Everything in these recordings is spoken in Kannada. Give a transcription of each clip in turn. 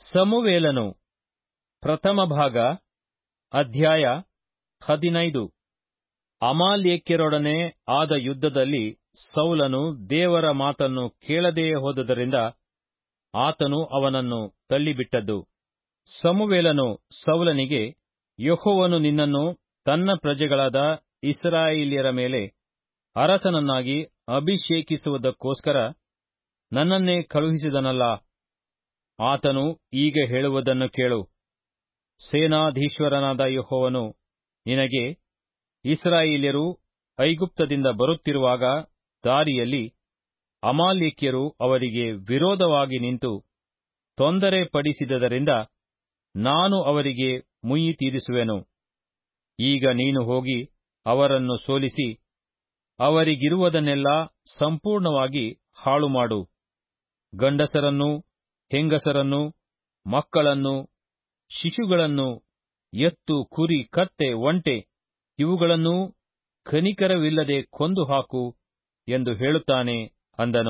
ಸಮುವೇಲನು ಪ್ರಥಮ ಭಾಗ ಅಧ್ಯಾಯ 15. ಅಮಾಲೇಕ್ಯರೊಡನೆ ಆದ ಯುದ್ಧದಲ್ಲಿ ಸೌಲನು ದೇವರ ಮಾತನ್ನು ಕೇಳದೆಯೇ ಹೋದುದರಿಂದ ಆತನು ಅವನನ್ನು ತಳ್ಳಿಬಿಟ್ಟದ್ದು. ಸಮುವೇಲನು ಸೌಲನಿಗೆ, ಯೆಹೋವನು ನಿನ್ನನ್ನು ತನ್ನ ಪ್ರಜೆಗಳಾದ ಇಸ್ರಾಯೇಲ್ಯರ ಮೇಲೆ ಅರಸನನ್ನಾಗಿ ಅಭಿಷೇಕಿಸುವುದಕ್ಕೋಸ್ಕರ ನನ್ನನ್ನೇ ಕಳುಹಿಸಿದನಲ್ಲಾ. ಆತನು ಈಗ ಹೇಳುವುದನ್ನು ಕೇಳು. ಸೇನಾಧೀಶ್ವರನಾದ ಯೆಹೋವನು ನಿನಗೆ, ಇಸ್ರಾಯೇಲ್ಯರು ಐಗುಪ್ತದಿಂದ ಬರುತ್ತಿರುವಾಗ ದಾರಿಯಲ್ಲಿ ಅಮಾಲೇಕ್ಯರು ಅವರಿಗೆ ವಿರೋಧವಾಗಿ ನಿಂತು ತೊಂದರೆ ಪಡಿಸಿದ್ದರಿಂದ ನಾನು ಅವರಿಗೆ ಮುಯ್ಯಿ ತೀರಿಸುವೆನು. ಈಗ ನೀನು ಹೋಗಿ ಅವರನ್ನು ಸೋಲಿಸಿ ಅವರಿಗಿರುವುದನ್ನೆಲ್ಲ ಸಂಪೂರ್ಣವಾಗಿ ಹಾಳುಮಾಡು. ಗಂಡಸರನ್ನೂ ಹೆಂಗಸರನ್ನೂ ಮಕ್ಕಳನ್ನೂ ಶಿಶುಗಳನ್ನೂ ಎತ್ತು ಕುರಿ ಕತ್ತೆ ಒಂಟೆ ಇವುಗಳನ್ನೂ ಕನಿಕರವಿಲ್ಲದೆ ಕೊಂದು ಹಾಕು ಎಂದು ಹೇಳುತ್ತಾನೆ ಅಂದನು.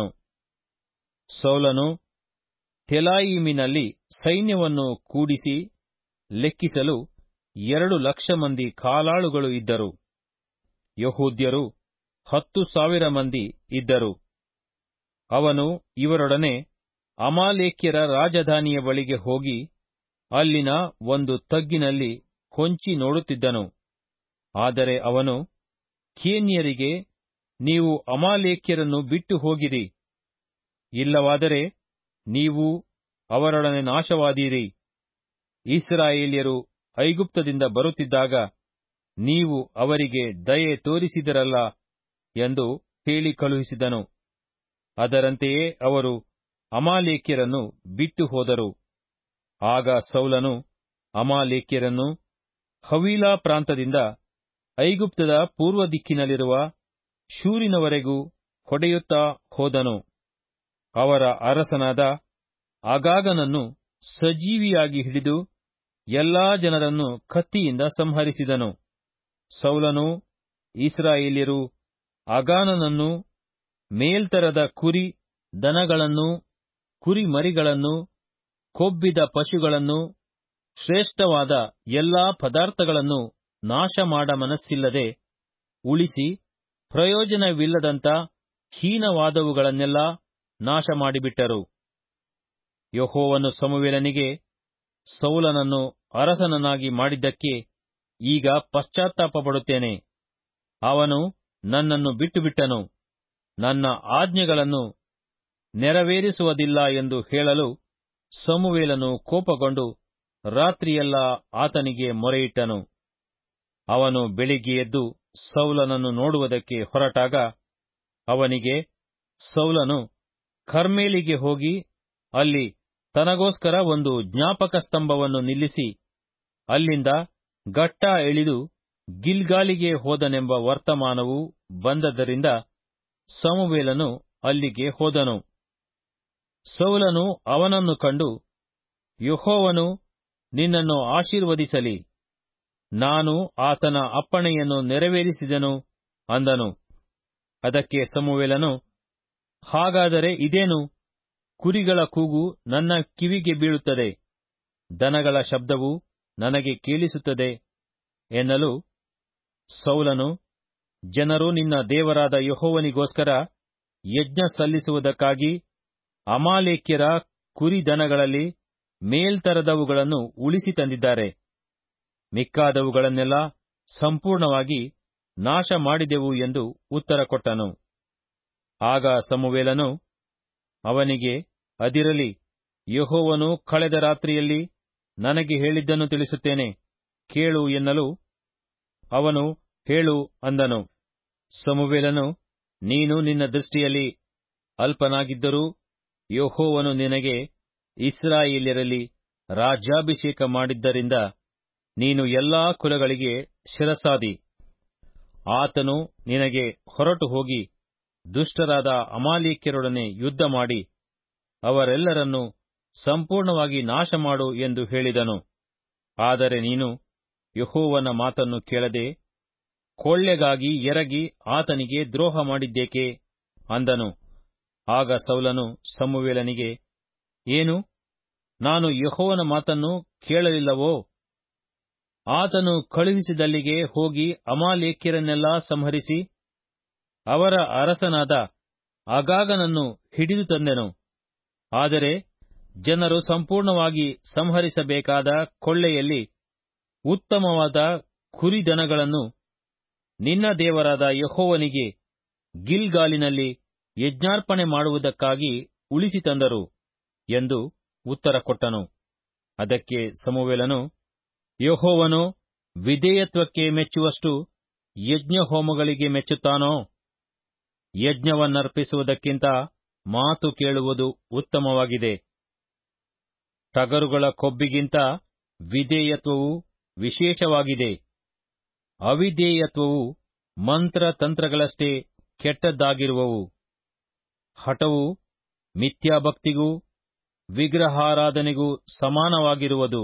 ಸೌಲನು ತೆಲಾಯಿಮಿನಲ್ಲಿ ಸೈನ್ಯವನ್ನು ಕೂಡಿಸಿ ಲೆಕ್ಕಿಸಲು 2,00,000 ಮಂದಿ ಕಾಲಾಳುಗಳು ಇದ್ದರು. ಯೆಹೂದ್ಯರು 10,000 ಮಂದಿ ಇದ್ದರು. ಅವನು ಇವರೊಡನೆ ಅಮಾಲೇಕ್ಯರ ರಾಜಧಾನಿಯ ಬಳಿಗೆ ಹೋಗಿ ಅಲ್ಲಿನ ಒಂದು ತಗ್ಗಿನಲ್ಲಿ ಹೊಂಚಿ ನೋಡುತ್ತಿದ್ದನು. ಆದರೆ ಅವನು ಕೇನ್ಯರಿಗೆ, ನೀವು ಅಮಾಲೇಕ್ಯರನ್ನು ಬಿಟ್ಟು ಹೋಗಿರಿ, ಇಲ್ಲವಾದರೆ ನೀವು ಅವರೊಡನೆ ನಾಶವಾದೀರಿ. ಇಸ್ರಾಯೇಲ್ಯರು ಐಗುಪ್ತದಿಂದ ಬರುತ್ತಿದ್ದಾಗ ನೀವು ಅವರಿಗೆ ದಯೆ ತೋರಿಸಿದಿರಲ್ಲ ಎಂದು ಹೇಳಿ ಕಳುಹಿಸಿದನು. ಅದರಂತೆಯೇ ಅವರು ಅಮಾಲೇಕ್ಯರನ್ನು ಬಿಟ್ಟು ಹೋದರು. ಆಗ ಸೌಲನು ಅಮಾಲೇಕ್ಯರನ್ನು ಹವೀಲಾ ಪ್ರಾಂತದಿಂದ ಐಗುಪ್ತದ ಪೂರ್ವ ದಿಕ್ಕಿನಲ್ಲಿರುವ ಶೂರಿನವರೆಗೂ ಹೊಡೆಯುತ್ತಾ ಹೋದನು. ಅವರ ಅರಸನಾದ ಅಗಾಗನನ್ನು ಸಜೀವಿಯಾಗಿ ಹಿಡಿದು ಎಲ್ಲಾ ಜನರನ್ನು ಕತ್ತಿಯಿಂದ ಸಂಹರಿಸಿದನು. ಸೌಲನೂ ಇಸ್ರಾಯೇಲ್ಯರೂ ಅಗಾಗನನ್ನು ಮೇಲ್ತರದ ಕುರಿ ದನಗಳನ್ನೂ ಕುರಿಮರಿಗಳನ್ನೂ ಕೊಬ್ಬಿದ ಪಶುಗಳನ್ನೂ ಶ್ರೇಷ್ಠವಾದ ಎಲ್ಲಾ ಪದಾರ್ಥಗಳನ್ನು ನಾಶ ಮಾಡ ಮನಸ್ಸಿಲ್ಲದೆ ಉಳಿಸಿ ಪ್ರಯೋಜನವಿಲ್ಲದಂಥ ಹೀನವಾದವುಗಳನ್ನೆಲ್ಲ ನಾಶ ಮಾಡಿಬಿಟ್ಟರು. ಯೆಹೋವನು ಸಮುವೇಲನಿಗೆ, ಸೌಲನನ್ನು ಅರಸನನ್ನಾಗಿ ಮಾಡಿದ್ದಕ್ಕೆ ಈಗ ಪಶ್ಚಾತ್ತಾಪಪಡುತ್ತೇನೆ. ಅವನು ನನ್ನನ್ನು ಬಿಟ್ಟುಬಿಟ್ಟನು, ನನ್ನ ಆಜ್ಞೆಗಳನ್ನು ನೆರವೇರಿಸುವುದಿಲ್ಲ ಎಂದು ಹೇಳಲು ಸಮುವೇಲನು ಕೋಪಗೊಂಡು ರಾತ್ರಿಯೆಲ್ಲಾ ಆತನಿಗೆ ಮೊರೆಯಿಟ್ಟನು. ಅವನು ಬೆಳಿಗ್ಗೆ ಎದ್ದು ಸೌಲನನ್ನು ನೋಡುವುದಕ್ಕೆ ಹೊರಟಾಗ ಅವನಿಗೆ, ಸೌಲನು ಕರ್ಮೇಲಿಗೆ ಹೋಗಿ ಅಲ್ಲಿ ತನಗೋಸ್ಕರ ಒಂದು ಜ್ಞಾಪಕ ಸ್ತಂಭವನ್ನು ನಿಲ್ಲಿಸಿ ಅಲ್ಲಿಂದ ಗಟ್ಟಾ ಇಳಿದು ಗಿಲ್ಗಾಲಿಗೆ ಹೋದನೆಂಬ ವರ್ತಮಾನವು ಬಂದದ್ದರಿಂದ ಸಮುವೇಲನು ಅಲ್ಲಿಗೆ ಹೋದನು. ಸೌಲನು ಅವನನ್ನು ಕಂಡು, ಯೆಹೋವನು ನಿನ್ನನ್ನು ಆಶೀರ್ವದಿಸಲಿ, ನಾನು ಆತನ ಅಪ್ಪಣೆಯನ್ನು ನೆರವೇರಿಸಿದೆನು ಅಂದನು. ಅದಕ್ಕೆ ಸಮುವೇಲನು, ಹಾಗಾದರೆ ಇದೇನು? ಕುರಿಗಳ ಕೂಗು ನನ್ನ ಕಿವಿಗೆ ಬೀಳುತ್ತದೆ, ದನಗಳ ಶಬ್ದವು ನನಗೆ ಕೇಳಿಸುತ್ತದೆ ಎನ್ನಲು, ಸೌಲನು, ಜನರು ನಿನ್ನ ದೇವರಾದ ಯೆಹೋವನಿಗೋಸ್ಕರ ಯಜ್ಞ ಸಲ್ಲಿಸುವುದಕ್ಕಾಗಿ ಅಮಾಲೇಕ್ಯರ ಕುರಿದನಗಳಲ್ಲಿ ಮೇಲ್ತರದವುಗಳನ್ನು ಉಳಿಸಿ ತಂದಿದ್ದಾರೆ, ಮಿಕ್ಕಾದವುಗಳನ್ನೆಲ್ಲ ಸಂಪೂರ್ಣವಾಗಿ ನಾಶ ಮಾಡಿದೆವು ಎಂದು ಉತ್ತರ ಕೊಟ್ಟನು. ಆಗ ಸಮುವೇಲನು ಅವನಿಗೆ, ಅದಿರಲಿ, ಯೆಹೋವನು ಕಳೆದ ರಾತ್ರಿಯಲ್ಲಿ ನನಗೆ ಹೇಳಿದ್ದನ್ನು ತಿಳಿಸುತ್ತೇನೆ, ಕೇಳು ಎನ್ನಲು ಅವನು, ಹೇಳು ಅಂದನು. ಸಮುವೇಲನು, ನೀನು ನಿನ್ನ ದೃಷ್ಟಿಯಲ್ಲಿ ಅಲ್ಪನಾಗಿದ್ದರೂ ಯೆಹೋವನು ನಿನಗೆ ಇಸ್ರಾಯೇಲ್ಯರಲ್ಲಿ ರಾಜ್ಯಾಭಿಷೇಕ ಮಾಡಿದ್ದರಿಂದ ನೀನು ಎಲ್ಲಾ ಕುಲಗಳಿಗೆ ಶಿರಸ್ಸಾದಿ. ಆತನು ನಿನಗೆ ಹೊರಟು ಹೋಗಿ ದುಷ್ಟರಾದ ಅಮಾಲೇಕ್ಯರೊಡನೆ ಯುದ್ಧ ಮಾಡಿ ಅವರೆಲ್ಲರನ್ನೂ ಸಂಪೂರ್ಣವಾಗಿ ನಾಶ ಮಾಡು ಎಂದು ಹೇಳಿದನು. ಆದರೆ ನೀನು ಯೆಹೋವನ ಮಾತನ್ನು ಕೇಳದೆ ಕೊಳ್ಳೆಗಾಗಿ ಎರಗಿ ಆತನಿಗೆ ದ್ರೋಹ ಮಾಡಿದ್ದೇಕೆ ಅಂದನು. ಆಗ ಸೌಲನು ಸಮುವೇಲನಿಗೆ, ಏನು, ನಾನು ಯೆಹೋವನ ಮಾತನ್ನು ಕೇಳಲಿಲ್ಲವೋ? ಆತನು ಕಳುಹಿಸಿದಲ್ಲಿಗೆ ಹೋಗಿ ಅಮಾಲೇಕ್ಯರನ್ನೆಲ್ಲಾ ಸಂಹರಿಸಿ ಅವರ ಅರಸನಾದ ಅಗಾಗನನ್ನು ಹಿಡಿದು ತಂದೆನು. ಆದರೆ ಜನರು ಸಂಪೂರ್ಣವಾಗಿ ಸಂಹರಿಸಬೇಕಾದ ಕೊಳ್ಳೆಯಲ್ಲಿ ಉತ್ತಮವಾದ ಕುರಿದನಗಳನ್ನು ನಿನ್ನ ದೇವರಾದ ಯೆಹೋವನಿಗೆ ಗಿಲ್ಗಾಲಿನಲ್ಲಿ ಯಜ್ಞಾರ್ಪಣೆ ಮಾಡುವುದಕ್ಕಾಗಿ ಉಳಿಸಿ ತಂದರು ಎಂದು ಉತ್ತರ ಕೊಟ್ಟನು. ಅದಕ್ಕೆ ಸಮುವೇಲನು, ಯೆಹೋವನು ವಿಧೇಯತ್ವಕ್ಕೆ ಮೆಚ್ಚುವಷ್ಟು ಯಜ್ಞಹೋಮಗಳಿಗೆ ಮೆಚ್ಚುತ್ತಾನೋ? ಯಜ್ಞವನ್ನರ್ಪಿಸುವುದಕ್ಕಿಂತ ಮಾತು ಕೇಳುವುದು ಉತ್ತಮವಾಗಿದೆ. ಟಗರುಗಳ ಕೊಬ್ಬಿಗಿಂತ ವಿಧೇಯತ್ವವು ವಿಶೇಷವಾಗಿದೆ. ಅವಿಧೇಯತ್ವವು ಮಂತ್ರತಂತ್ರಗಳಷ್ಟೇ ಕೆಟ್ಟದ್ದಾಗಿರುವವು. ಹಠವು ಮಿಥ್ಯಾಭಕ್ತಿಗೂ ವಿಗ್ರಹಾರಾಧನೆಗೂ ಸಮಾನವಾಗಿರುವುದು.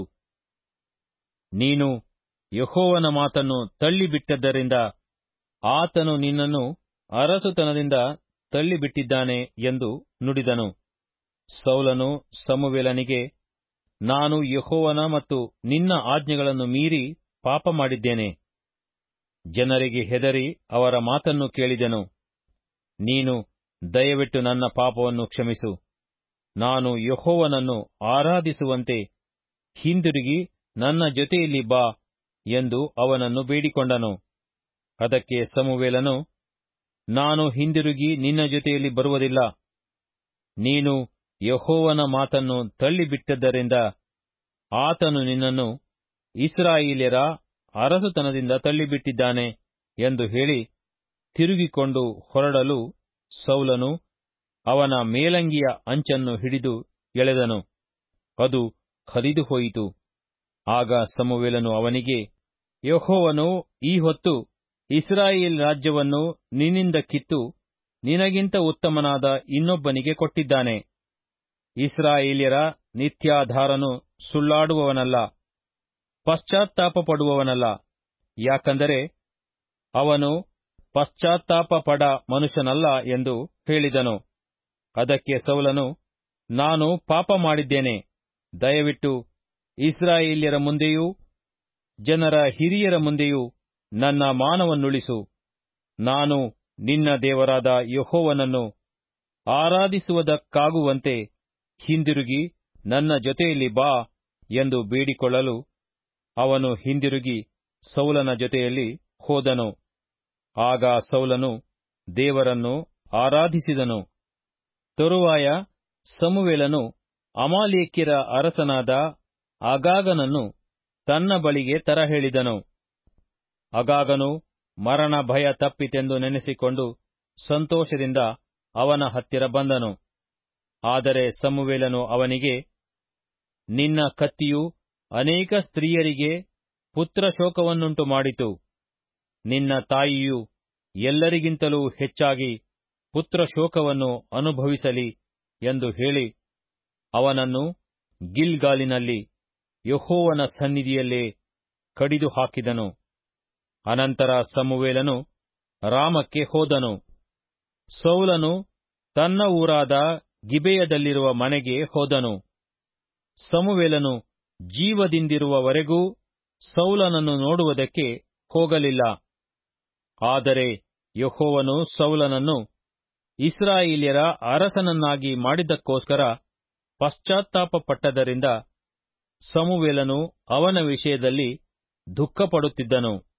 ನೀನು ಯೆಹೋವನ ಮಾತನ್ನು ತಳ್ಳಿಬಿಟ್ಟದ್ದರಿಂದ ಆತನು ನಿನ್ನನ್ನು ಅರಸುತನದಿಂದ ತಳ್ಳಿಬಿಟ್ಟಿದ್ದಾನೆ ಎಂದು ನುಡಿದನು. ಸೌಲನು ಸಮುವೇಲನಿಗೆ, ನಾನು ಯೆಹೋವನ ಮತ್ತು ನಿನ್ನ ಆಜ್ಞೆಗಳನ್ನು ಮೀರಿ ಪಾಪ ಮಾಡಿದ್ದೇನೆ. ಜನರಿಗೆ ಹೆದರಿ ಅವರ ಮಾತನ್ನು ಕೇಳಿದೆನು. ನೀನು ದಯವಿಟ್ಟು ನನ್ನ ಪಾಪವನ್ನು ಕ್ಷಮಿಸು. ನಾನು ಯೆಹೋವನನ್ನು ಆರಾಧಿಸುವಂತೆ ಹಿಂದಿರುಗಿ ನನ್ನ ಜೊತೆಯಲ್ಲಿ ಬಾ ಎಂದು ಅವನನ್ನು ಬೇಡಿಕೊಂಡನು. ಅದಕ್ಕೆ ಸಮುವೇಲನು, ನಾನು ಹಿಂದಿರುಗಿ ನಿನ್ನ ಜೊತೆಯಲ್ಲಿ ಬರುವುದಿಲ್ಲ. ನೀನು ಯೆಹೋವನ ಮಾತನ್ನು ತಳ್ಳಿಬಿಟ್ಟದ್ದರಿಂದ ಆತನು ನಿನ್ನನ್ನು ಇಸ್ರಾಯೇಲ್ಯರ ಅರಸುತನದಿಂದ ತಳ್ಳಿಬಿಟ್ಟಿದ್ದಾನೆ ಎಂದು ಹೇಳಿ ತಿರುಗಿಕೊಂಡು ಹೊರಡಲು ಸೌಲನು ಅವನ ಮೇಲಂಗಿಯ ಅಂಚನ್ನು ಹಿಡಿದು ಎಳೆದನು. ಅದು ಹರಿದು ಹೋಯಿತು. ಆಗ ಸಮುವೇಲನು ಅವನಿಗೆ, ಯೆಹೋವನು ಈ ಹೊತ್ತು ಇಸ್ರಾಯೇಲ್ ರಾಜ್ಯವನ್ನು ನಿನ್ನಿಂದ ಕಿತ್ತು ನಿನಗಿಂತ ಉತ್ತಮನಾದ ಇನ್ನೊಬ್ಬನಿಗೆ ಕೊಟ್ಟಿದ್ದಾನೆ. ಇಸ್ರಾಯೇಲ್ಯರ ನಿತ್ಯಾಧಾರನು ಸುಳ್ಳಾಡುವವನಲ್ಲ, ಪಶ್ಚಾತ್ತಾಪಪಡುವವನಲ್ಲ. ಯಾಕಂದರೆ ಅವನು ಪಶ್ಚಾತ್ತಾಪಪಡ ಮನುಷ್ಯನಲ್ಲ ಎಂದು ಹೇಳಿದನು. ಅದಕ್ಕೆ ಸೌಲನು, ನಾನು ಪಾಪ ಮಾಡಿದ್ದೇನೆ. ದಯವಿಟ್ಟು ಇಸ್ರಾಯೇಲ್ಯರ ಮುಂದೆಯೂ ಜನರ ಹಿರಿಯರ ಮುಂದೆಯೂ ನನ್ನ ಮಾನವನ್ನುಳಿಸು. ನಾನು ನಿನ್ನ ದೇವರಾದ ಯೆಹೋವನನ್ನು ಆರಾಧಿಸುವುದಕ್ಕಾಗುವಂತೆ ಹಿಂದಿರುಗಿ ನನ್ನ ಜೊತೆಯಲ್ಲಿ ಬಾ ಎಂದು ಬೇಡಿಕೊಳ್ಳಲು ಅವನು ಹಿಂದಿರುಗಿ ಸೌಲನ ಜೊತೆಯಲ್ಲಿ ಹೋದನು. ಆಗ ಸೌಲನು ದೇವರನ್ನು ಆರಾಧಿಸಿದನು. ತರುವಾಯ ಸಮುವೇಲನು ಅಮಾಲೇಕ್ಯರ ಅರಸನಾದ ಅಗಾಗನನ್ನು ತನ್ನ ಬಳಿಗೆ ತರಹೇಳಿದನು. ಅಗಾಗನು ಮರಣ ಭಯ ತಪ್ಪಿತೆಂದು ನೆನೆಸಿಕೊಂಡು ಸಂತೋಷದಿಂದ ಅವನ ಹತ್ತಿರ ಬಂದನು. ಆದರೆ ಸಮುವೇಲನು ಅವನಿಗೆ, ನಿನ್ನ ಕತ್ತಿಯು ಅನೇಕ ಸ್ತ್ರೀಯರಿಗೆ ಪುತ್ರಶೋಕವನ್ನುಂಟು ಮಾಡಿತು. ನಿನ್ನ ತಾಯಿಯು ಎಲ್ಲರಿಗಿಂತಲೂ ಹೆಚ್ಚಾಗಿ ಪುತ್ರಶೋಕವನ್ನು ಅನುಭವಿಸಲಿ ಎಂದು ಹೇಳಿ ಅವನನ್ನು ಗಿಲ್ಗಾಲಿನಲ್ಲಿ ಯೆಹೋವನ ಸನ್ನಿಧಿಯಲ್ಲೇ ಕಡಿದು ಹಾಕಿದನು. ಅನಂತರ ಸಮುವೇಲನು ರಾಮಕ್ಕೆ ಹೋದನು. ಸೌಲನು ತನ್ನ ಊರಾದ ಗಿಬೆಯದಲ್ಲಿರುವ ಮನೆಗೆ ಹೋದನು. ಸಮುವೇಲನು ಜೀವದಿಂದಿರುವವರೆಗೂ ಸೌಲನನ್ನು ನೋಡುವುದಕ್ಕೆ ಹೋಗಲಿಲ್ಲ. ಆದರೆ ಯೆಹೋವನು ಸೌಲನನ್ನು ಇಸ್ರಾಯೇಲ್ಯರ ಅರಸನನ್ನಾಗಿ ಮಾಡಿದ್ದಕ್ಕೋಸ್ಕರ ಪಶ್ಚಾತ್ತಾಪಪಟ್ಟದರಿಂದ ಸಮುವೇಲನು ಅವನ ವಿಷಯದಲ್ಲಿ ದುಃಖಪಡುತ್ತಿದ್ದನು.